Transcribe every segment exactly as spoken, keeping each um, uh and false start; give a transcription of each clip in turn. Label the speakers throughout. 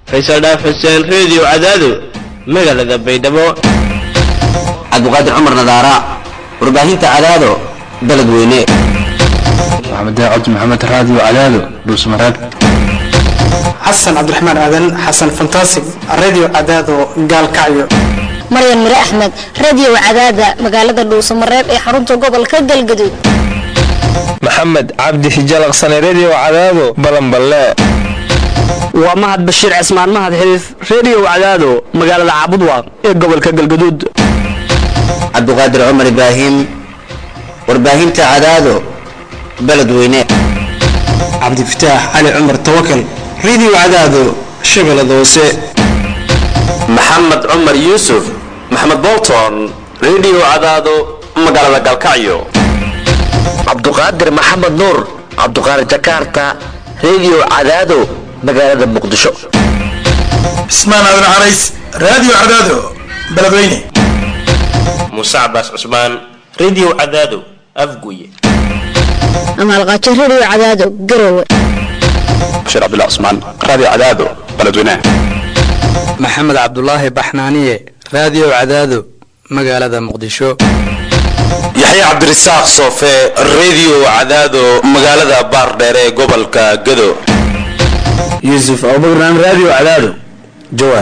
Speaker 1: Faisal Dhaaf Xuseen Radio Cadaado magaalada Baydhabo.
Speaker 2: Cabduqaadir Cumar Nadaara warbaahinta Cadaado beledweyne.
Speaker 3: Maxamed Cabdi Maxamed Radio Cadaado Dhuusmareeb.
Speaker 4: Xasan Cabdiraxmaan Aadan Xasan Fantastic Radio Cadaado Gaalkacyo.
Speaker 5: Maryam Mire Ahmed Radio Cadaada magaalada Dhuusmareeb ee xarunta gobolka Galgaduud.
Speaker 6: Maxamed Cabdi Xijalaqsan Radio Cadaado Balanballe.
Speaker 7: waa Mahad Bashiir Cismaan Mahad Xiriif Radio Cadaado magaalada Cabudwaaq ee gobolka Galgaduud.
Speaker 2: Cabduqaadir Cumar Ibraahim warbaahinta Cadaado beledweyne.
Speaker 4: Cabdi Fataax Ali Cumar Tawakkal Radio Cadaado Shabeellada Hoose.
Speaker 8: Maxamed Cumar Yuusuf Maxamed Bolton Radio Cadaado magaalada Galkacyo.
Speaker 9: Cabduqaadir Maxamed Nuur Cabduqaadir Jakarta Radio Cadaado magaalada Muqdisho.
Speaker 10: Ismaan Aadan Carays Radio Cadaado beledweyne.
Speaker 1: Musa Abbas Usman Radio Cadaado Afguye.
Speaker 5: Amal Qaaji Radio Cadaado Garowe.
Speaker 3: Bashir Abdullah Usman Radio Cadaado beledweyne.
Speaker 11: Maxamed Cabdullaahi Baxnaaniye Radio Cadaado magaalada Muqdisho.
Speaker 8: Yaxya Cabdirasaaq Soofe Radio Cadaado magaalada Baardheere ee gobolka Gado.
Speaker 2: Yusuf Abubakar Radio Cadaado Jawhar.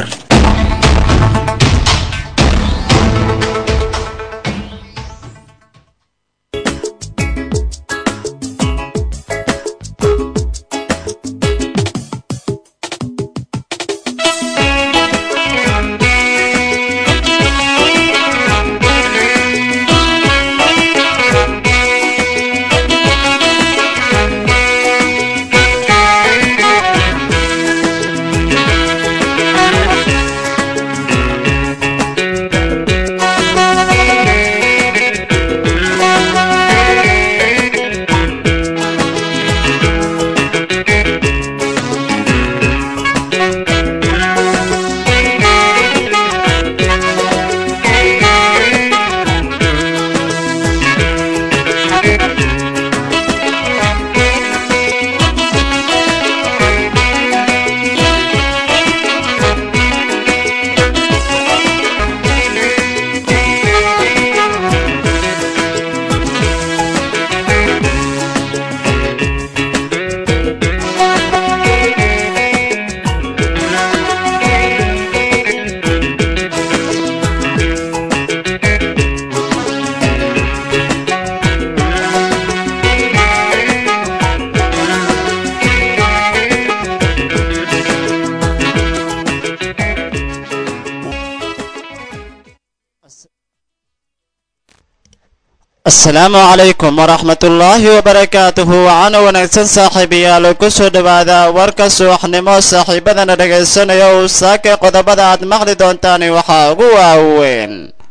Speaker 12: السلام عليكم ورحمة الله وبركاته وعنا ونكسن صاحبي لكسو دبادا وركسو وحنمو صاحبنا رجسنا يو ساكي قدبدا عد مغلي دونتاني وحاقوا أوين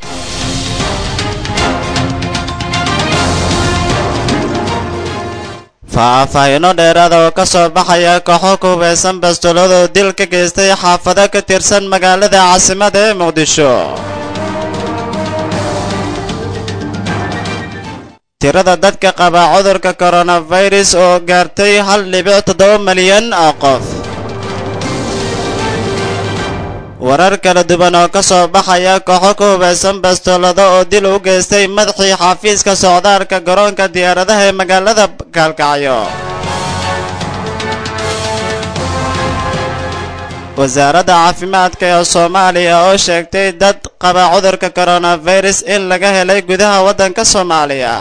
Speaker 12: faahfaahino dheeraada oo ka soo baxaya kooxo ku hubeysan bastoolada dil ka geystay xaafado ka tirsan magaalada caasimadda ee Muqdisho. tirada dadka qaba cudurka coronavirus oo gaartay hal dhibic toddoba milyan oo qof. warar kala duwan oo ka soo baxaya kooxo ku hubeysan bastoolada oo dil u geystay madaxii xafiiska socdaalka garoonka diyaaradaha ee magaalada Gaalkacyo. wasaaradda caafimaadka ee Soomaaliya oo sheegtay dad qaba cudurka coronavirus in laga helay gudaha waddanka Soomaaliya.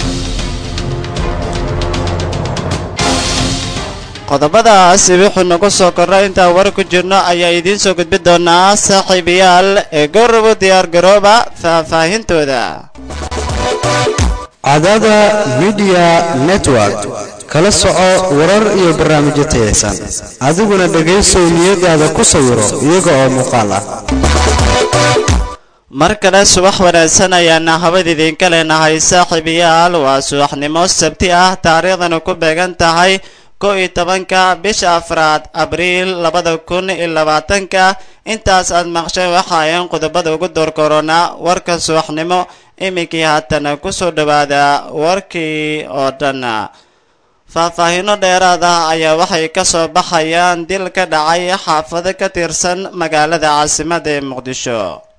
Speaker 12: qodobadaas wixii nagu soo koray inta war ku jirno ayaa idiin soo gudbi doonaa saaxiibayaal ee gorobo diyaar garooba faahfaahintooda.
Speaker 13: Cadaada Media Network kala soco warar iyo barnaamijyo tayeysan adiguna dhageyso niyadaada ku sawiro iyaga oo muuqaal ah.
Speaker 12: mar kale subax wanaagsan ayaana habad idinka leenahay saaxiibayaal. waa subaxnimo sabti ah taariikhdana ku beegan tahay kow iyo tobanka bisha afraad abriil labada kun iyo labaatanka. intaas aad maqshay waxa ay qodobada ugu door corona warka subaxnimo iminkii haatan ku soo dhawaada warkii oo dhan. faahfaahiino dheeraad ah ayaa waxay ka soo baxayaan dil ka dhacay xaafado ka tirsan magaalada caasimadda ee muqdisho.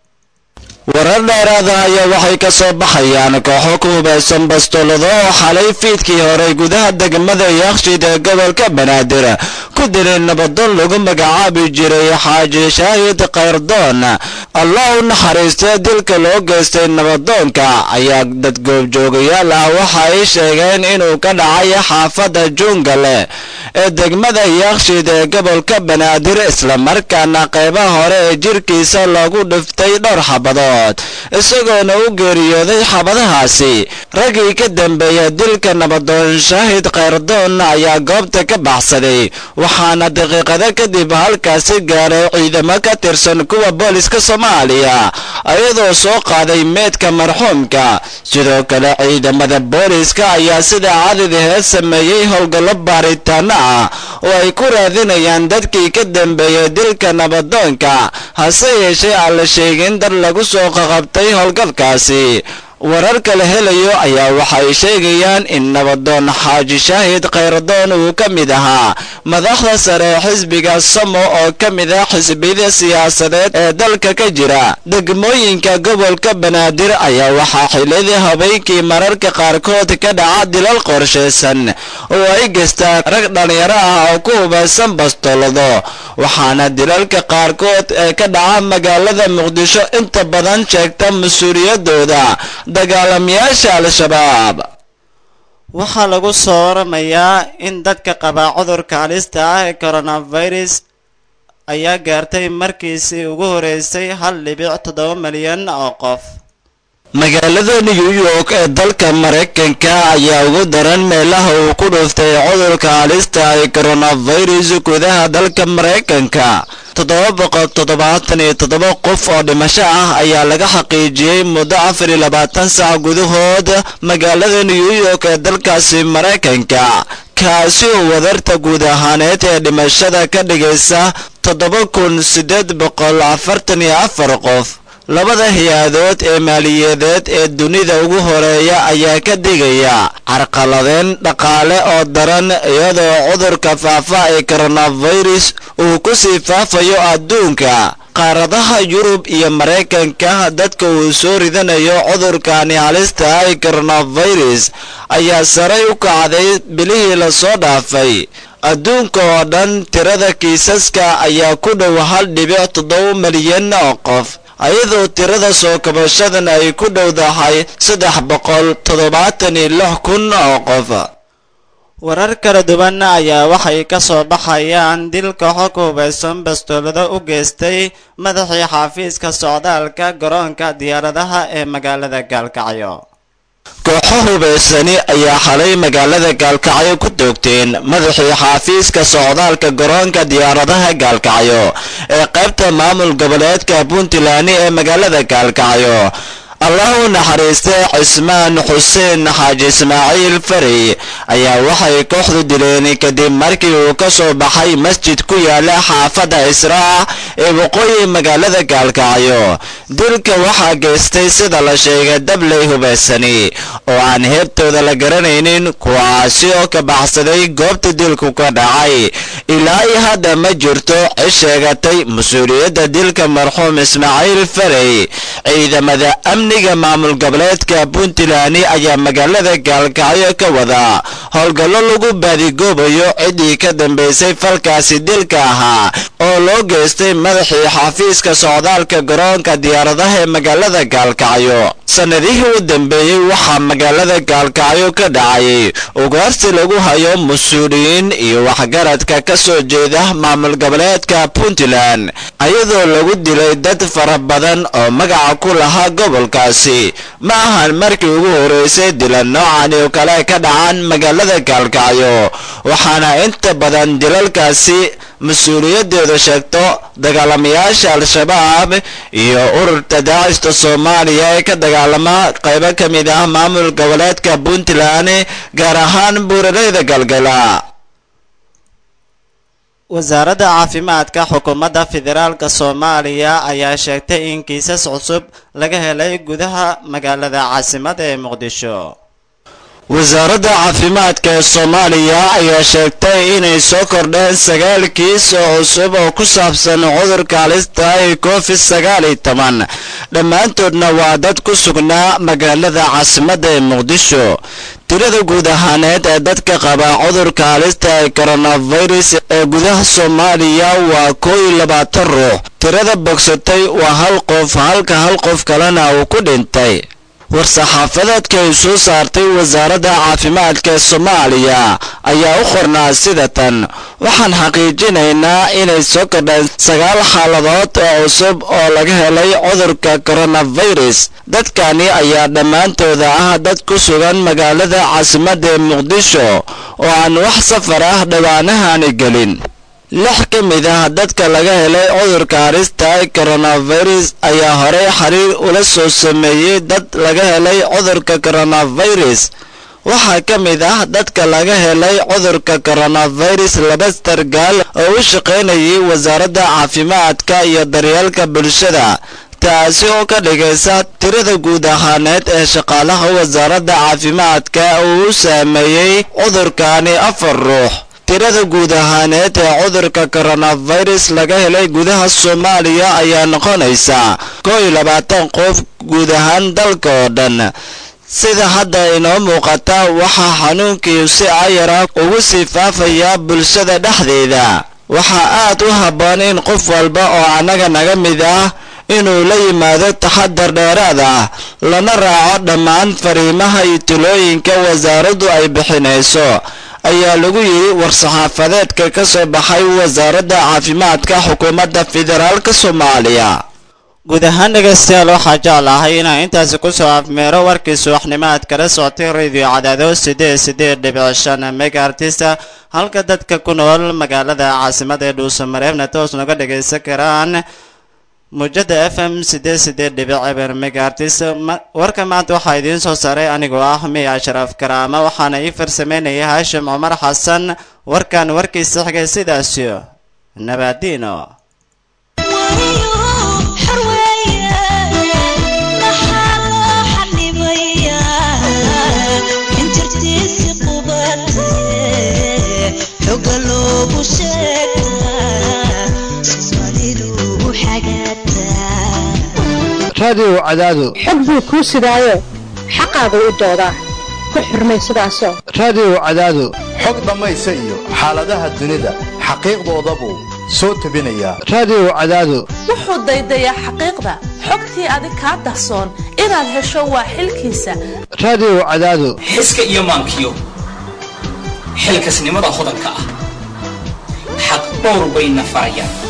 Speaker 2: warar dheeraada ayaa waxay ka soo baxayaan kooxo ku hubaysan bastoolado oo xalay fiidkii hore gudaha degmada yakshiid ee gobolka banaadir ku dilay nabadoon lagu magacaabi jiray xaaji shaahid kayrdoon. allah u naxariistay dilka loo geystay nabadoonka ayaa dad goobjoogayaal ah waxa ay sheegeen inuu ka dhacay xaafadda jungale ee degmada yakshiid ee gobolka banaadir islamarkaana qaybaha hore ee jirkiisa loogu dhiftay dhowr xabadood isagoona u geeriyooday xabadahaasi. raggii ka dambeeya dilka nabadoon shaahid kayrdoon ayaa goobta ka baxsaday waxaana daqiiqado kadib halkaasi gaaray ciidamo ka tirsan kuwa booliska soomaaliya ayadoo soo qaaday meedka marxuumka. sidoo kale ciidamada booliska ayaa sida caadadahee sameeyey howlgallo baaritaano ah oo ay ku raadinayaan dadkii ka dambeeyay dilka nabadoonka hase yeeshee aan la sheegin dad lagu soo qaqabtay howlgalkaasi. wararka la helayo ayaa waxay sheegayaan in nabadoon xaaji shaahid kayrdoon uu ka mid ahaa madaxda sare xisbiga samo oo ka mid ah xisbiyada siyaasadeed ee dalka ka jira degmooyinka gobolka banaadir ayaa waxaa xilladii habeenkii mararka qaarkood ka dhaca dilal qorshaysan oo ay geystaan rag dhalinyaro ah oo ku hubaysan bastoolado waxaana dilalka qaarkood ee ka dhaca magaalada muqdisho inta badan sheegta mas-uuliyadooda dagaalamayaasha al-shabaab.
Speaker 12: waxaa lagu soo waramayaa in dadka qaba cudurka halista ah ee coronavirus ayaa gaartay markiisii ugu horeysay hal dhibic toddoba malyan oo qof.
Speaker 2: magaalada new york ee dalka maraykanka ayaa ugu daran meelaha uu ku dhuftay cudurka halista ee coronavirus gudaha dalka maraykanka. toddoba boqol toddobaatan iyo toddoba qof oo dhimasho ah ayaa laga xaqiijiyey muddo afar iyo labaatan saac gudahood magaalada new york ee dalkaasi maraykanka kaasi oo wadarta guud ahaaneed ee dhimashada ka dhigaysa toddoba kun siddeed boqol afartan iyo afar qof. labada hay-adood ee maaliyadeed ee dunida ugu horeeya ayaa ka digaya carqaladeen dhaqaale oo daran iyadoo cudurka faafa ee coronavirus uu ku sii faafayo adduunka. qaaradaha yurub iyo maraykanka dadka uu soo ridanayo cudurkani halista ah ee coronavirus ayaa saray u kacday bilihii lasoo dhaafay. adduunka oo dhan tirada kiisaska ayaa ku dhow hal dhibic toddoba malyan oo qof ayadoo tirada soo kabashadan ay ku dhowdahay saddex boqol toddobaatan iyo lix kun oo qof.
Speaker 12: warar kala duwan ayaa waxay ka soo baxayaan dil kooxo ku hubaysan bastoolado u geystay madaxii xafiiska socdaalka garoonka diyaaradaha ee magaalada gaalkacyo.
Speaker 2: kooxo hubaysani ayaa xalay magaalada gaalkacyo ku toogteen madaxii xafiiska socdaalka garoonka diyaaradaha gaalkacyo ee qaybta maamul goboleedka puntland ee magaalada gaalkacyo. allah u naxariistay cismaan xuseen xaaji ismaaciil farey ayaa waxay kooxdu dileen kadib markii uu ka soo baxay masjid ku yaala xaafadda israac ee waqooyi magaalada gaalkacyo. dilka waxaa geystay sida la sheegay dabley hubaysani oo aan heebtooda la garanaynin kuwaasi oo ka baxsaday goobta dilku ka dhacay. ilaa iyo hadda ma jirto cid sheegatay mas-uuliyadda dilka marxuum ismaaciil farey. ciidamada amniga maamul goboleedka puntland ayaa magaalada gaalkacyo ka wada howlgallo lagu baadigoobayo ciddii ka dambaysay falkaasi dilka ahaa oo loo geystay madaxii xafiiska socdaalka garoonka diyaaradaha ee magaalada gaalkacyo. sanadihii u dambeeyey waxaa magaalada gaalkacyo ka dhacayay ugaarsi lagu hayo mas-uuliyiin iyo waxgaradka ka soo jeeda maamul goboleedka puntland ayadoo lagu dilay dad fara badan oo magaca ku lahaa gobolkaasi. ma ahan markii ugu horeysay dilan noocan oo kale ka dhacaan magaalada gaalkacyo waxaana inta badan dilalkaasi mas-uuliyadeeda sheegto dagaalamayaasha al-shabaab iyo ururta daacista soomaaliya ee ka dagaalama qaybo ka mid ah maamul goboleedka puntland gaar ahaan buuraleyda galgala.
Speaker 12: wasaaradda caafimaadka xukuumadda federaalka soomaaliya ayaa sheegtay in kiisas cusub laga helay gudaha magaalada caasimadda ee muqdisho.
Speaker 2: wasaaradda caafimaadka ee soomaaliya ayaa sheegtay inay soo kordheen sagaal kiis oo cusub oo ku saabsan cudurka halista ee covid sagaal iyo toban dhammaantoodna waa dad ku sugnaa magaalada caasimadda ee muqdisho tirada guud ahaaneed ee dadka qaba cudurka halista ee coronavirus ee gudaha soomaaliya waa koo iyo labaatan ruux tirada bogsatay waa hal qof halka hal qof kalena uu ku dhintay war-saxaafadeedka ay soo saartay wasaaradda caafimaadka ee soomaaliya ayaa u qornaa sida tan waxaan xaqiijinaynaa inay soo kordheen sagaal xaaladood oo cusub oo laga helay cudurka coronavirus dadkani ayaa dhammaantooda ah dad ku sugan magaalada caasimadda ee muqdisho oo aan wax safar ah dhawaanahani gelin lix ka mid ah dadka laga helay cudurka halista ee coronavirus ayaa horey xiriir ula soo sameeyey dad laga helay cudurka coronavirus waxaa ka mid ah dadka laga helay cudurka coronavirus laba sargaal oo u shaqaynayay wasaaradda caafimaadka iyo daryeelka bulshada taasi oo ka dhigaysa tirada guud ahaaneed ee shaqaalaha wasaaradda caafimaadka uu u saameeyey cudurkani afar ruux tirada guud ahaaneed ee cudurka coronavirus laga helay gudaha soomaaliya ayaa noqonaysa koo iyo labaatan qof guud ahaan dalka oo dhan sida hadda inoo muuqata waxaa xanuunkii si cayara ugu sii faafayaa bulshada dhexdeeda waxaa aad u habboon in qof walba oo annaga naga mid ah inuu la yimaado taxadar dheeraad ah lana raaco dhammaan fariimaha iyo talooyinka wasaaraddu ay bixinayso ayaa lagu yiri war-saxaafadeedka ka soo baxay wasaaradda caafimaadka xukuumadda federaalka soomaaliya
Speaker 12: guud ahaan dhegaystayaal waxaa jeclahay inaan intaasi ku soo afmeero warkii subaxnimo aad kala socotay radio cadaado sideed sideed dhibic shan megahertz halka dadka ku nool magaalada caasimadda ee dhuusamareebna toos naga dhagaysan karaan mujada f m sideed sideed dhibic eber megahertz warka maanta waxaa idiin soo saaray anigoo ah miya sharaf karaama waxaana ii farsameynaya haashim cumar xasan warkan warkiisa xigay sidaasi nabadiino
Speaker 13: raadiyo cadaado
Speaker 14: xog buu kuu sidaayo xaqaagu u doodaa ku xurmay sidaasoo
Speaker 13: raadiyo cadaado
Speaker 15: xog dhammaysa iyo xaaladaha dunida xaqiiqdoodabuu soo tebinayaa
Speaker 13: raadiyo cadaado
Speaker 16: wuxuu daydayaa xaqiiqda xogtii adig kaa dahsoon inaad hesho waa xilkiisa
Speaker 13: raadiyo cadaado
Speaker 17: xiska iyo maankiyo xilkasnimada hodanka ah xaq dhowr bayna farayaan